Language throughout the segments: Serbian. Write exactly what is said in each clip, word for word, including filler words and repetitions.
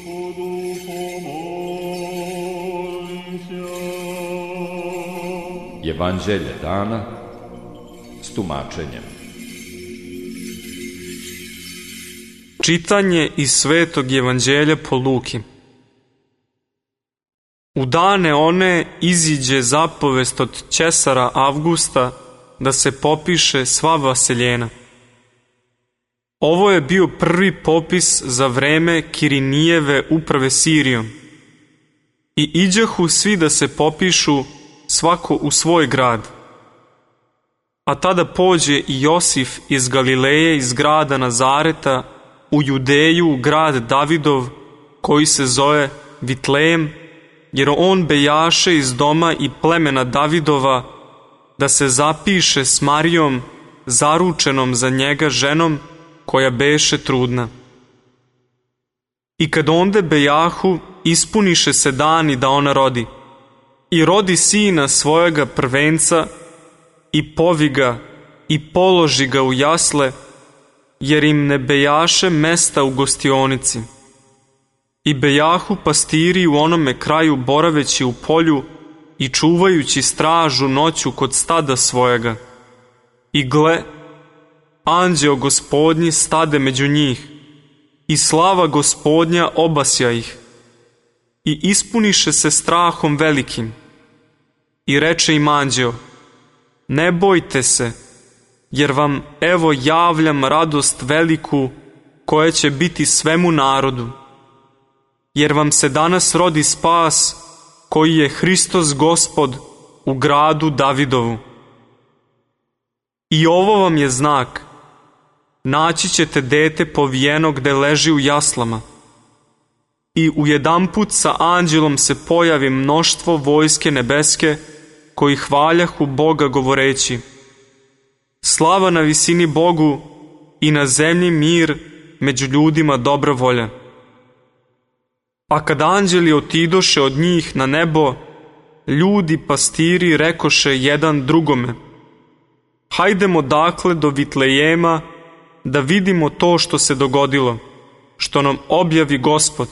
Evanđelje dana s tumačenjem. Čitanje iz Svetog Evanđelja po Luki. U dane one iziđe zapovest od Cesara Avgusta da se popiše sva vaseljena. Ovo je bio prvi popis za vreme Kirinijeve uprave Sirijom. I iđahu svi da se popišu, svako u svoj grad. A tada pođe i Josif iz Galileje, iz grada Nazareta, u Judeju, grad Davidov, koji se zove Vitlejem, jer on bejaše iz doma i plemena Davidova, da se zapiše s Marijom, zaručenom za njega ženom, koja beše trudna. I kad onde bejahu, ispuniše se dani da ona rodi. I rodi sina svojega prvenca, i povi ga, i položi ga u jasle, jer im ne bejaše mesta u gostionici. I bejahu pastiri u onome kraju boraveći u polju i čuvajući stražu noću kod stada svojega. I gle, anđeo Gospodnji stade među njih, i slava Gospodnja obasja ih. I ispuniše se strahom velikim. I reče im anđeo: ne bojte se, jer vam evo javljam radost veliku, koja će biti svemu narodu. Jer vam se danas rodi spas, koji je Hristos Gospod, u gradu Davidovu. I ovo vam je znak: naći ćete dete povijeno gde leži u jaslama. I ujedanput sa anđelom se pojavi mnoštvo vojske nebeske, koji hvaljahu Boga govoreći: slava na visini Bogu i na zemlji mir, među ljudima dobra volja. A kad anđeli otidoše od njih na nebo, ljudi pastiri rekoše jedan drugome: hajdemo dakle do Vitlejema, da vidimo to što se dogodilo, što nam objavi Gospod.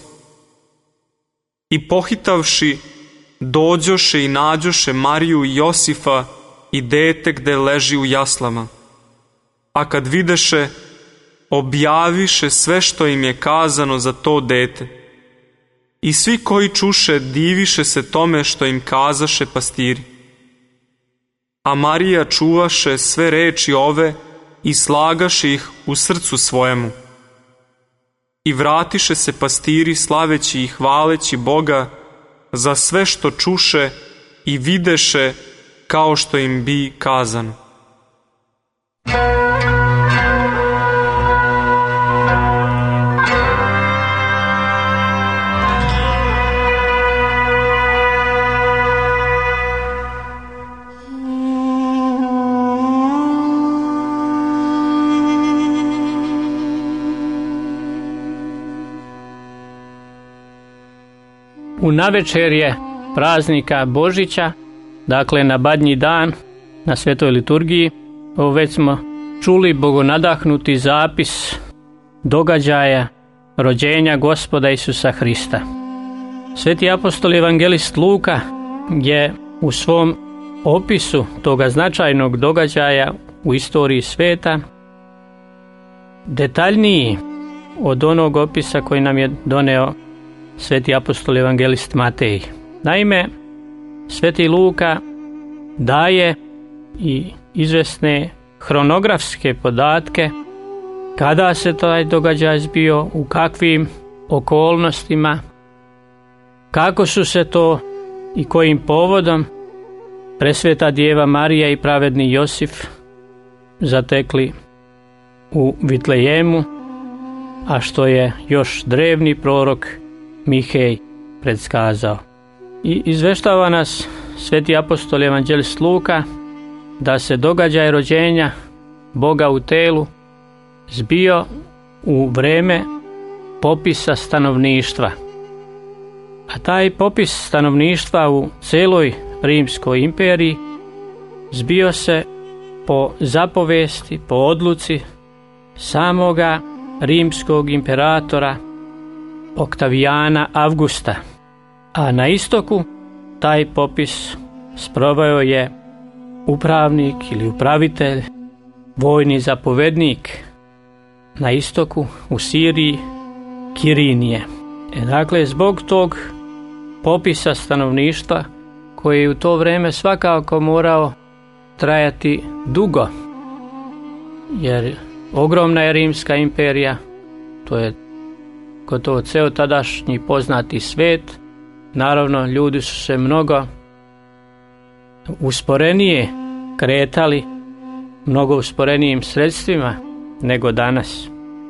I pohitavši, dođoše i nađoše Mariju i Josifa i dete gde leži u jaslama. A kad videše, objaviše sve što im je kazano za to dete. I svi koji čuše diviše se tome što im kazaše pastiri. A Marija čuvaše sve reči ove i slagaše ih u srcu svojemu. I vratiše se pastiri slaveći i hvaleći Boga za sve što čuše i videše kao što im bi kazano. U navečerje praznika Božića, dakle na Badnji dan, na Svetoj liturgiji, već smo čuli bogonadahnuti zapis događaja rođenja Gospoda Isusa Hrista. Sveti apostol evangelist Luka je u svom opisu toga značajnog događaja u istoriji sveta detaljniji od onog opisa koji nam je doneo sveti apostol evangelist Matej. Naime, sveti Luka daje i izvesne hronografske podatke kada se taj događaj zbio, u kakvim okolnostima, kako su se to i kojim povodom presveta Djeva Marija i pravedni Josif zatekli u Vitlejemu, a što je još drevni prorok Mihej predskazao. I izveštava nas sveti apostol evanđelist Luka da se događaj rođenja Boga u telu zbio u vreme popisa stanovništva. A taj popis stanovništva u celoj Rimskoj imperiji zbio se po zapovesti, po odluci samoga rimskog imperatora Oktavijana Avgusta, a na istoku taj popis sproveo je upravnik ili upravitelj, vojni zapovednik na istoku u Siriji, Kirinije. E, dakle, zbog tog popisa stanovništva koji je u to vrijeme svakako morao trajati dugo, jer ogromna je Rimska imperija, to je gotovo ceo tadašnji poznati svet. Naravno, ljudi su se mnogo usporenije kretali, mnogo usporenijim sredstvima nego danas.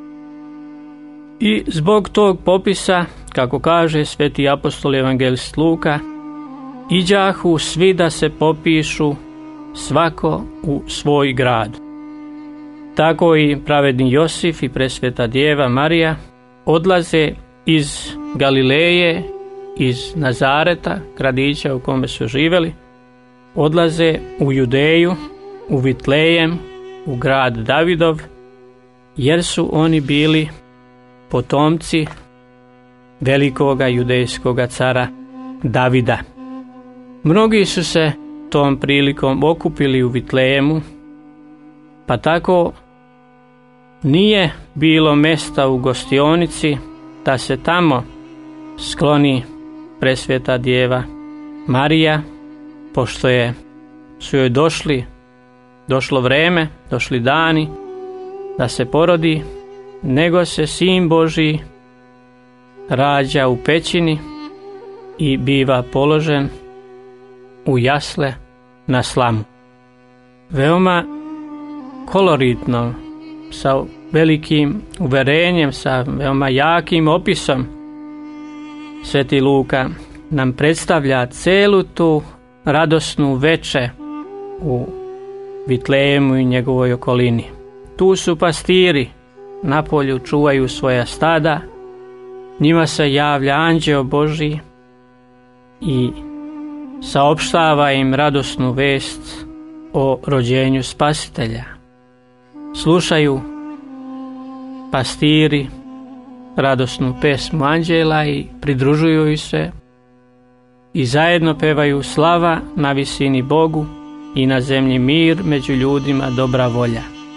I zbog tog popisa, kako kaže sveti apostol evangelist Luka, iđahu svi da se popišu, svako u svoj grad. Tako i pravedni Josif i presveta djeva Marija odlaze iz Galileje, iz Nazareta, gradića u kome su živjeli, odlaze u Judeju, u Vitlejem, u grad Davidov, jer su oni bili potomci velikoga judejskoga cara Davida. Mnogi su se tom prilikom okupili u Vitlejemu, pa tako nije bilo mjesta u gostionici da se tamo skloni presveta djeva Marija, pošto je su joj došli, došlo vreme, došli dani da se porodi, nego se Sin Božji rađa u pećini i biva položen u jasle na slamu. Veoma koloritno, sa velikim uverenjem, sa veoma jakim opisom, sveti Luka nam predstavlja celu tu radosnu veče u Vitlejemu i njegovoj okolini. Tu su pastiri, na polju čuvaju svoja stada, njima se javlja anđeo Božji i saopštava im radosnu vest o rođenju Spasitelja. Slušaju pastiri radosnu pesmu anđela i pridružuju joj se i zajedno pevaju slava na visini Bogu i na zemlji mir, među ljudima dobra volja.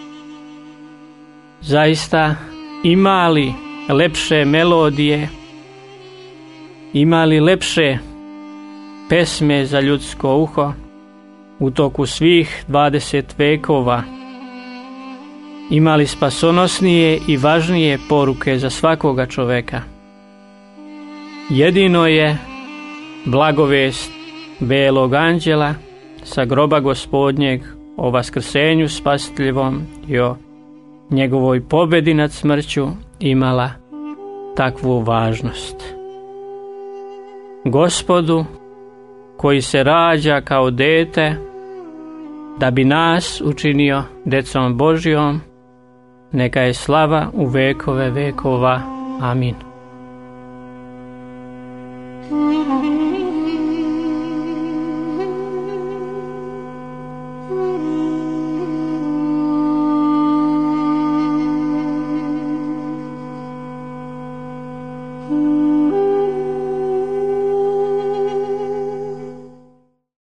Zaista, ima li lepše melodije, ima li lepše pesme za ljudsko uho u toku svih dvadeset vekova? Ima li spasonosnije i važnije poruke za svakoga čoveka? Jedino je blagovest belog anđela sa groba Gospodnjeg o vaskrsenju Spasiteljevom i o njegovoj pobedi nad smrću imala takvu važnost. Gospodu koji se rađa kao dete da bi nas učinio decom Božjom, neka je slava u vekove vekova. Amin. Mm-hmm.